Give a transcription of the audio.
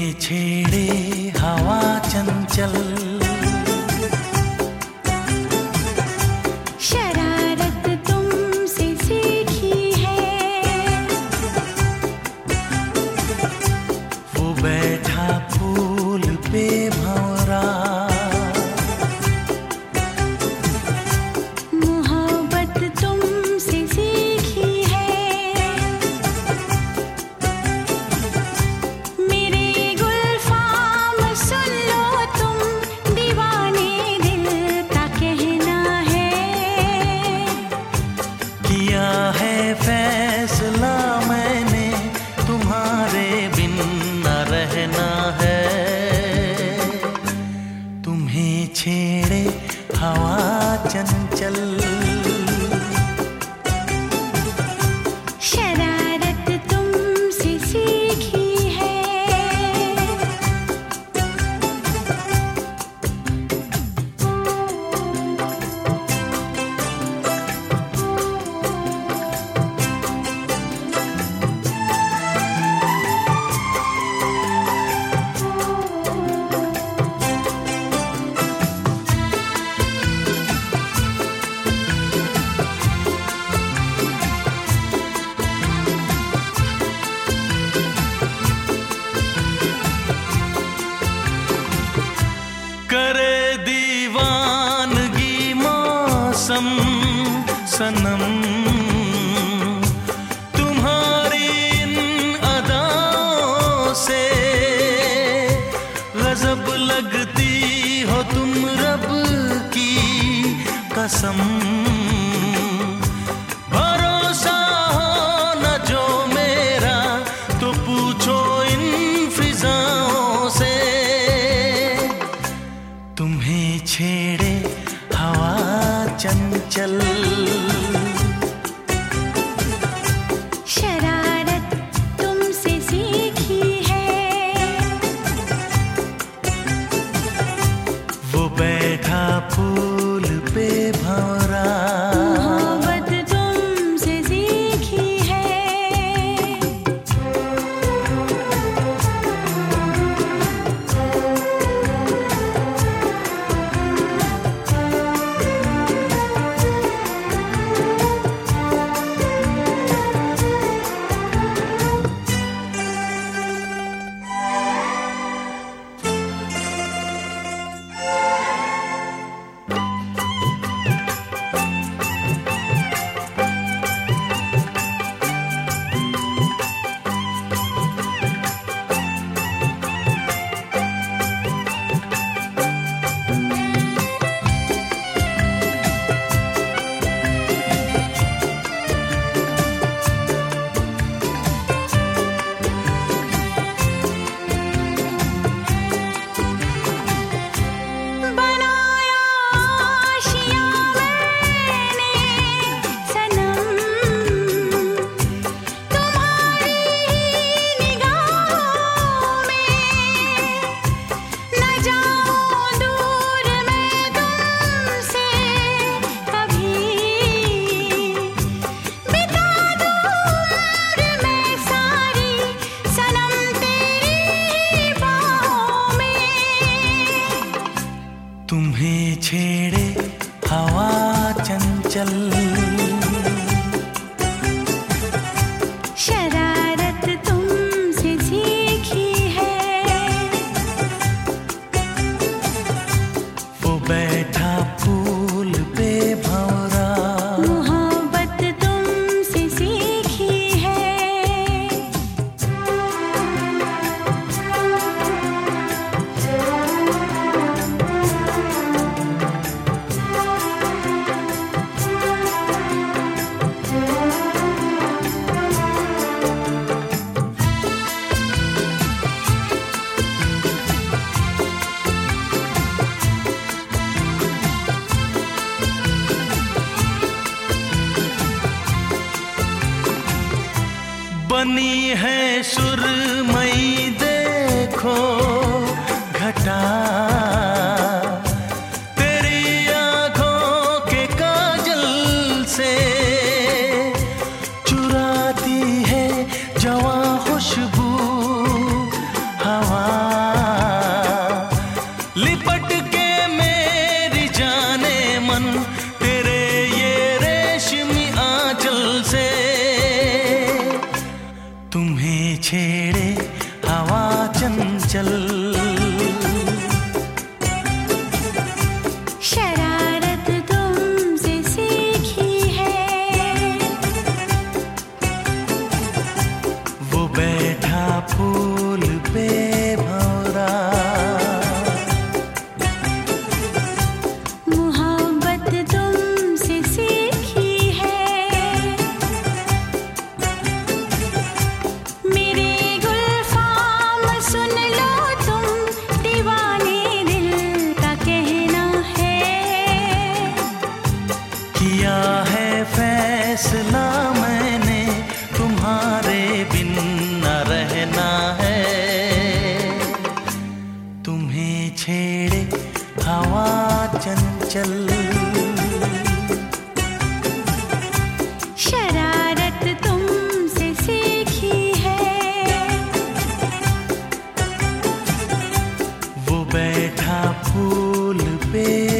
तुम्हें छेड़े हवा चंचल, शरारत तुमसे सीखी है। वो बैठा फूल पे भंवरा, मोहब्बत तुमसे सीखी है। मेरे गुलफाम सुन लो तुम, दीवाने दिल का कहना है। किया है फैसला मैंने, तुम्हारे बिन न रहना है। तुम्हें छेड़े हवा चंचल, शरारत तुमसे सीखी है। करे दीवानगी मौसम सनम, तुम्हारी इन अदाओं से गजब लगती हो तुम रब की कसम। भरोसा हो न जो मेरा तो पूछो इन फिजाओं से। तुम्हें छेड़े हवा चंचल, शरारत तुमसे सीखी है। वो बैठा फूल पे भंवरा, मोहब्बत तुमसे सीखी है। तुम्हें छेड़े हवा चंचल, शरारत तुमसे सीखी है। वो बैठा फूल पे भंवरा, मोहब्बत तुमसे सीखी है। बनी है सुरमई देखो घटा, तेरी आंखों के काजल से चुराती है जवां खुशबू हवा। चंचल। शरारत तुमसे सीखी है। वो बैठा फूल पे भंवरा, मोहब्बत तुमसे सीखी है। मेरे गुलफाम सुन लो तुम, दीवाने दिल का कहना है। किया है फैसला मैंने, तुम्हारे बिन न रहना है। तुम्हें छेड़े हवा चंचल, शरारत तुमसे सीखी है। वो बैठा फूल पे